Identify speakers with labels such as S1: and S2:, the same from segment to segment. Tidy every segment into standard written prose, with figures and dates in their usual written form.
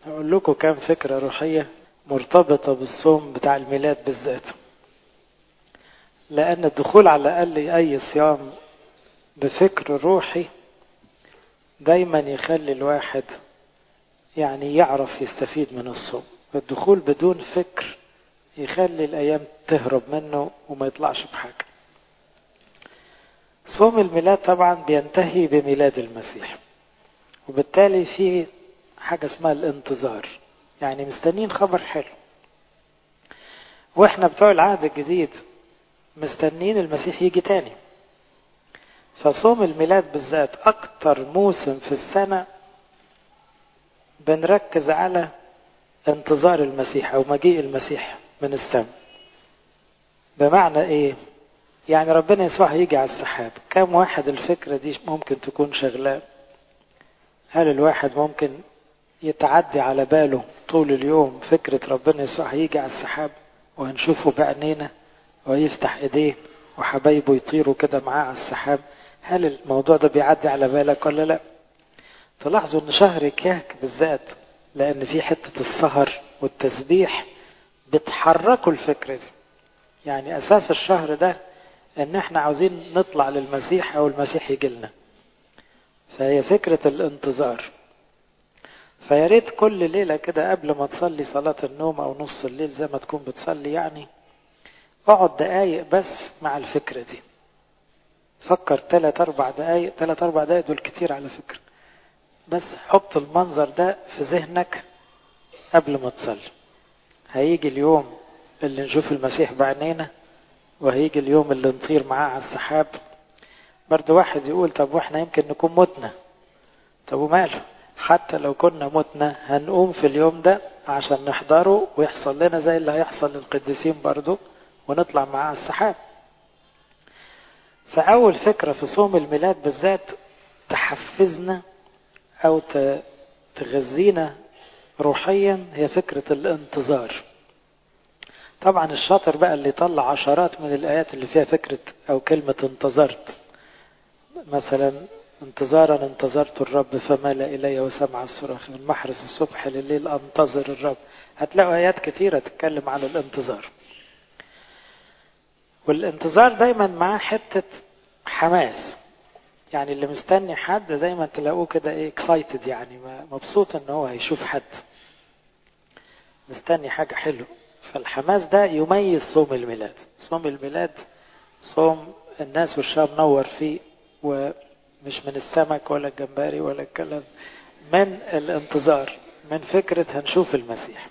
S1: هقول لكم كام فكرة روحية مرتبطة بالصوم بتاع الميلاد بالذات، لأن الدخول على الأقل أي صيام بفكر روحي دايما يخلي الواحد يعني يعرف يستفيد من الصوم. الدخول بدون فكر يخلي الأيام تهرب منه وما يطلعش بحاجة. صوم الميلاد طبعا بينتهي بميلاد المسيح، وبالتالي في حاجة اسمها الانتظار، يعني مستنين خبر حلو. واحنا بتوع العهد الجديد مستنين المسيح يجي تاني. فصوم الميلاد بالذات اكتر موسم في السنة بنركز على انتظار المسيح او مجيء المسيح من السماء. بمعنى ايه؟ يعني ربنا يسوع هيجي على السحاب. كم واحد الفكرة دي ممكن تكون شغلاه؟ هل الواحد ممكن يتعدي على باله طول اليوم فكرة ربنا يسوع هيجي على السحاب وهنشوفه بعينينا ويفتح ايديه وحبايبه يطيروا كده معاه على السحاب؟ هل الموضوع ده بيعدي على بالك ولا لا؟ تلاحظوا ان شهر كياك بالذات لان في حتة السهر والتسبيح بتحركوا الفكرة دي. يعني اساس الشهر ده ان احنا عاوزين نطلع للمسيح او المسيح يجي لنا، فهي فكرة الانتظار. فيا ريت كل ليلة كده قبل ما تصلي صلاة النوم او نص الليل زي ما تكون بتصلي، يعني اقعد دقايق بس مع الفكرة دي. فكر 3-4 دقايق، 3-4 دقايق دول كتير على فكرة، بس حط المنظر ده في ذهنك قبل ما تصلي. هيجي اليوم اللي نشوف المسيح بعينينا، وهيجي اليوم اللي نطير معاه على السحاب. برضو واحد يقول طب واحنا يمكن نكون متنا. طب وماله؟ حتى لو كنا متنا هنقوم في اليوم ده عشان نحضره ويحصل لنا زي اللي هيحصل للقديسين برضو، ونطلع معاه على السحاب. فأول فكرة في صوم الميلاد بالذات تحفزنا أو تغذينا روحيا هي فكرة الانتظار. طبعا الشاطر بقى اللي يطلع عشرات من الآيات اللي فيها فكرة أو كلمة انتظرت. مثلا انتظارا انتظرت الرب فمال إلي وسمع الصراخ، من محرس الصبح لليل أنتظر الرب. هتلاقوا آيات كثيرة تتكلم عن الانتظار. والانتظار دايما معاه حتة حماس، يعني اللي مستني حد دايما تلاقوه كده ايه excited، يعني مبسوط ان هو هيشوف حد، مستني حاجة حلوة. فالحماس ده يميز صوم الميلاد. صوم الميلاد صوم الناس والشام نور فيه، ومش من السمك ولا الجمبري ولا الكلام، من الانتظار، من فكرة هنشوف المسيح.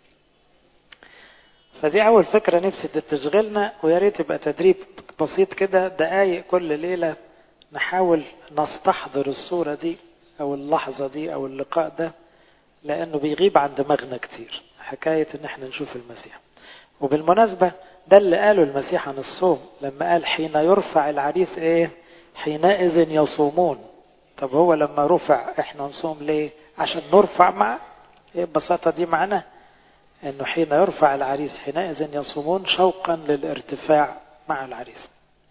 S1: فدي أول فكرة نفسي تشغلنا، ويا ريت يبقى تدريب بسيط كده دقايق كل ليلة نحاول نستحضر الصورة دي أو اللحظة دي أو اللقاء ده، لأنه بيغيب عن دماغنا كتير حكاية إن احنا نشوف المسيح. وبالمناسبة ده اللي قاله المسيح عن الصوم لما قال حين يرفع العريس ايه؟ حينئذ يصومون. طب هو لما رفع احنا نصوم ليه؟ عشان نرفع معه. ايه البساطة دي؟ معناه انه حين يرفع العريس حينئذ يصومون شوقا للارتفاع مع العريس.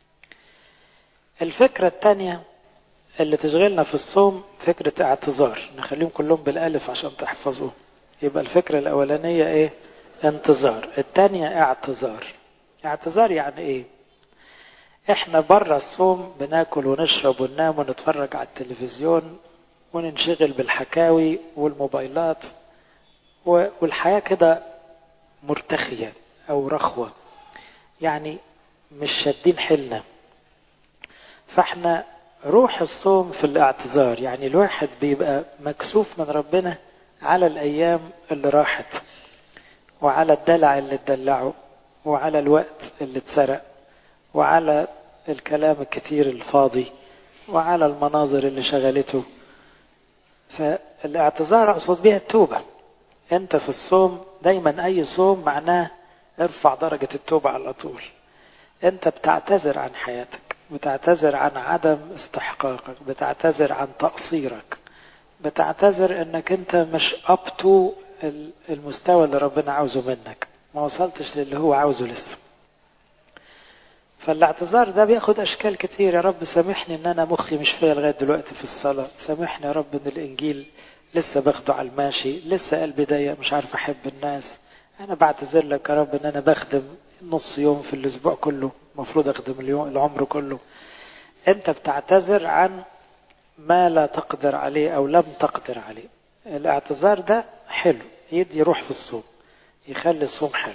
S1: الفكرة الثانية اللي تشغلنا في الصوم فكرة اعتذار. نخليهم كلهم بالالف عشان تحفظوه. يبقى الفكرة الاولانية ايه؟ انتظار. الثانية اعتذار. اعتذار يعني ايه؟ احنا برا الصوم بناكل ونشرب وننام ونتفرج على التلفزيون وننشغل بالحكاوي والموبايلات والحياة كده مرتخية او رخوة، يعني مش شادين حيلنا. فاحنا روح الصوم في الاعتذار، يعني الواحد بيبقى مكسوف من ربنا على الايام اللي راحت، وعلى الدلع اللي اتدلعه، وعلى الوقت اللي اتسرق، وعلى الكلام الكتير الفاضي، وعلى المناظر اللي شغلته. فالاعتذار اقصد بها التوبة. انت في الصوم دايما اي صوم معناه ارفع درجة التوبة على طول. انت بتعتذر عن حياتك، بتعتذر عن عدم استحقاقك، بتعتذر عن تقصيرك، بتعتذر انك انت مش up to المستوى اللي ربنا عاوزه منك، ما وصلتش للي هو عاوزه لسه. فالاعتذار ده بياخد اشكال كتير. يا رب سامحني ان انا مخي مش فيا لغايه دلوقتي في الصلاه، سامحني يا رب ان الانجيل لسه باخده على الماشي، لسه قلبي ضيق مش عارف احب الناس. انا بعتذر لك يا رب ان انا بخدم نص يوم في الاسبوع كله، المفروض اخدم اليوم العمر كله. انت بتعتذر عن ما لا تقدر عليه او لم تقدر عليه. الاعتذار ده حلو، يدي روح في الصوم، يخلي الصوم حلو.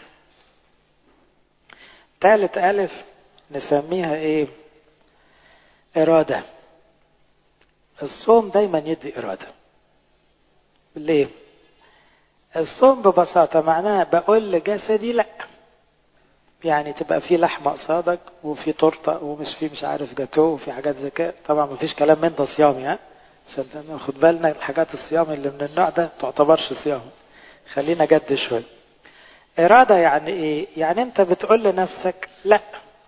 S1: ثالث ألف نسميها ايه؟ إرادة. الصوم دايما يدي إرادة. ليه؟ الصوم ببساطة معناه بقول لجسدي لا. يعني تبقى في لحمة قصادك وفي تورته ومش في مش عارف جاتوه وفي حاجات زي كده، طبعا مفيش كلام من ده صيامي، ها عشان ناخد بالنا الحاجات الصيام اللي من النوع ده تعتبرش صيام. خلينا جد شوية. إرادة يعني إيه؟ يعني أنت بتقول لنفسك لا،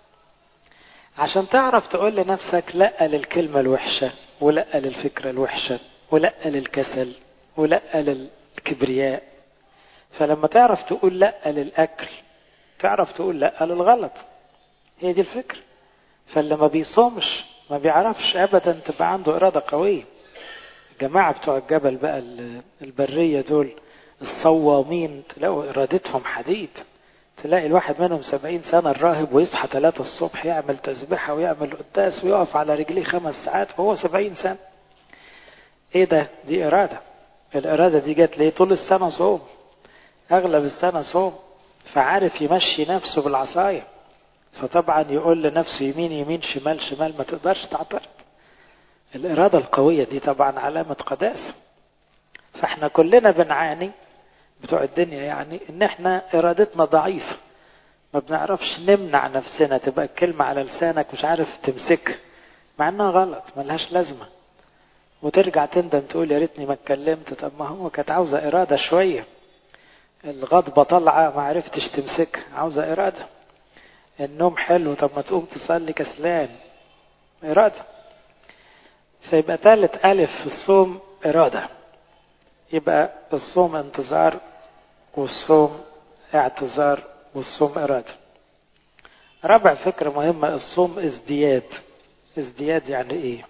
S1: عشان تعرف تقول لنفسك لا للكلمة الوحشة، ولا للفكرة الوحشة، ولا للكسل، ولا للكبرياء. فلما تعرف تقول لا للأكل تعرف تقول لا للغلط. هي دي الفكرة. فاللي ما بيصومش ما بيعرفش أبدا تبقى عنده إرادة قوية. الجماعة بتوع الجبل بقى البرية دول الصوامين تلاقوا إرادتهم حديد. تلاقي الواحد منهم 70 سنة الراهب ويصحى 3 الصبح يعمل تسبيحة ويعمل قداس ويقف على رجليه 5 ساعات وهو 70 سنة. ايه ده؟ دي إرادة. الإرادة دي جت ليه؟ طول السنة صوم، أغلب السنة صوم، فعارف يمشي نفسه بالعصاية. فطبعا يقول لنفسه يمين يمين شمال شمال، ما تقدرش تعترض. الإرادة القوية دي طبعا علامة قداسة. فاحنا كلنا بنعاني بتوع الدنيا يعني ان احنا ارادتنا ضعيفة، ما بنعرفش نمنع نفسنا. تبقى الكلمة على لسانك مش عارف تمسك مع انها غلط ملهاش لازمة، وترجع تندم تقول يا ريتني ما اتكلمت. طب ما هو كانت عاوزة إرادة شوية. الغضبة طالعة ما عرفتش تمسك، عاوزة إرادة. النوم حلو، طب ما تقوم تصلي كسلان، إرادة. فيبقى ثالث ألف في الصوم إرادة. يبقى الصوم انتظار، والصوم اعتذار، والصوم إرادة. رابع فكرة مهمة، الصوم ازدياد. ازدياد يعني ايه؟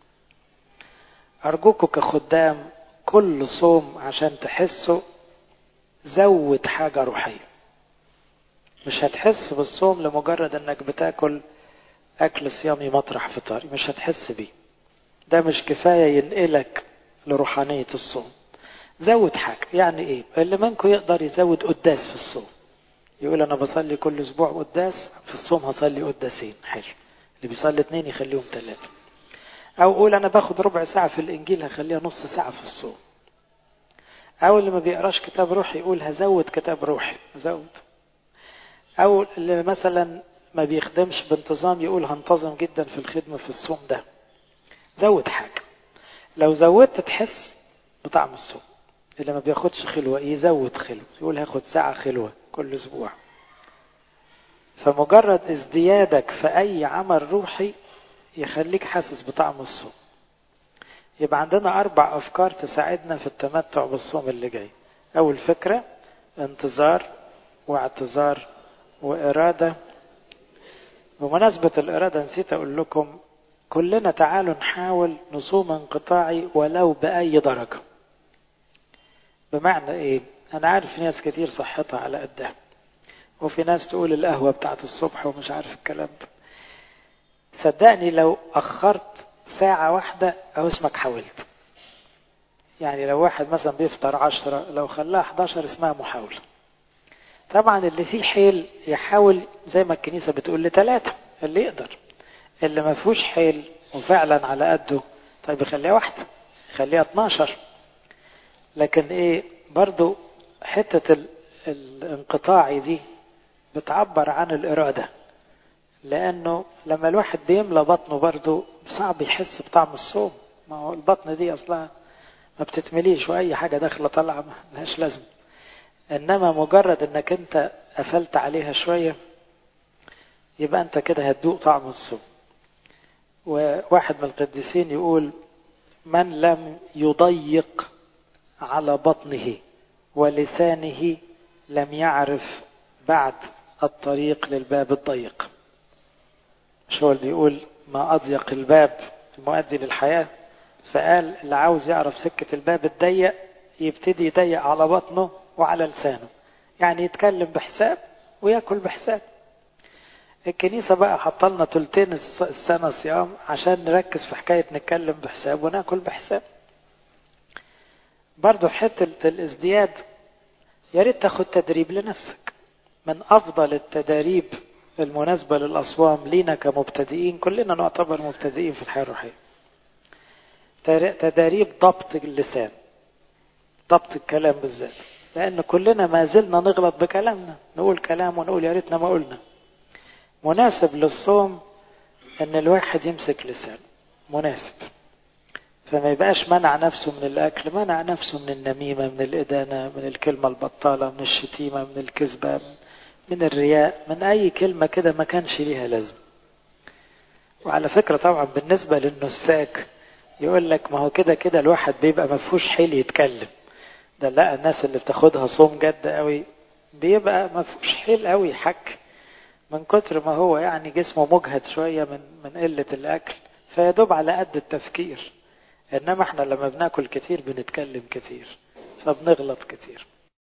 S1: أرجوكوا كخدام كل صوم عشان تحسوا زود حاجة روحية. مش هتحس بالصوم لمجرد انك بتاكل أكل صيامي مطرح فطاري، مش هتحس بيه. ده مش كفاية ينقلك لروحانية الصوم. زود حاجة. يعني ايه؟ اللي منكم يقدر يزود قداس في الصوم، يقول انا بصلي كل اسبوع قداس، في الصوم هصلي قداسين، حلو. اللي بيصلي 2 يخليهم 3. او قول انا باخد ربع ساعة في الانجيل هخليها نص ساعة في الصوم. او اللي ما بيقراش كتاب روحي يقول هزود كتاب روحي، زود. او اللي مثلا ما بيخدمش بانتظام يقول هنتظم جدا في الخدمة في الصوم ده. زود حاجة. لو زودت تحس بطعم الصوم. اللي ما بياخدش خلوة يزود خلوة، يقول هاخد ساعة خلوة كل اسبوع. فمجرد ازديادك في اي عمل روحي يخليك حاسس بطعم الصوم. يبقى عندنا 4 أفكار تساعدنا في التمتع بالصوم اللي جاي. أول فكرة انتظار واعتذار وإرادة. بمناسبة الإرادة نسيت أقول لكم، كلنا تعالوا نحاول نصوم انقطاعي ولو بأي درجة. بمعنى إيه؟ أنا عارف ناس كتير صحتها على قدها، وفي ناس تقول القهوة بتاعت الصبح ومش عارف الكلام ده. صدقني لو أخرت ساعة واحدة أو اسمك حاولت. يعني لو واحد مثلا بيفطر 10 لو خلاها 11 اسمها محاولة. طبعا اللي فيه حيل يحاول زي ما الكنيسة بتقول ل3 اللي يقدر. اللي ما فيهوش حيل وفعلا على قده طيب يخليها 1، يخليها 12. لكن ايه برضو حتة الانقطاعي دي بتعبر عن الإرادة. لأنه لما الواحد بيملى بطنه برضو صعب يحس بطعم الصوم. ما هو البطن دي أصلا ما بتتمليش وأي حاجة داخلة طالعة ملهاش لازم. إنما مجرد إنك أنت قفلت عليها شوية يبقى أنت كده هتدوق طعم الصوم. وواحد من القديسين يقول من لم يضيق على بطنه ولسانه لم يعرف بعد الطريق للباب الضيق. مش هو اللي بيقول ما أضيق الباب المؤدي للحياة؟ فقال اللي عاوز يعرف سكة الباب الضيق يبتدي يضيق على بطنه وعلى لسانه، يعني يتكلم بحساب ويأكل بحساب. الكنيسة بقى حطلنا تلتين السنة صيام عشان نركز في حكاية نتكلم بحساب ونأكل بحساب. برضو حتة الازدياد يا ريت تاخد تدريب لنفسك. من أفضل التدريب المناسبة للأصوام لينا كمبتدئين، كلنا نعتبر مبتدئين في الحياة الروحية، تدريب ضبط اللسان، ضبط الكلام بالذات، لأن كلنا ما زلنا نغلط بكلامنا، نقول كلام ونقول يا ريتنا ما قلنا. مناسب للصوم أن الواحد يمسك لسانه، مناسب، فما يبقاش منع نفسه من الأكل، منع نفسه من النميمة، من الإدانة، من الكلمة البطالة، من الشتيمة، من الكذبة، من الرياء، من أي كلمة كده ما كانش ليها لازم. وعلى فكرة طبعا بالنسبة للنساك يقول لك ما هو كده كده الواحد بيبقى مفهوش حيل يتكلم، ده لا، الناس اللي بتاخدها صوم جد قوي بيبقى مفهوش حيل قوي يحك من كتر ما هو يعني جسمه مجهد شوية من قلة الأكل، فيدوب على قد التفكير. إنما احنا لما بناكل كتير بنتكلم كتير، فبنغلط كتير.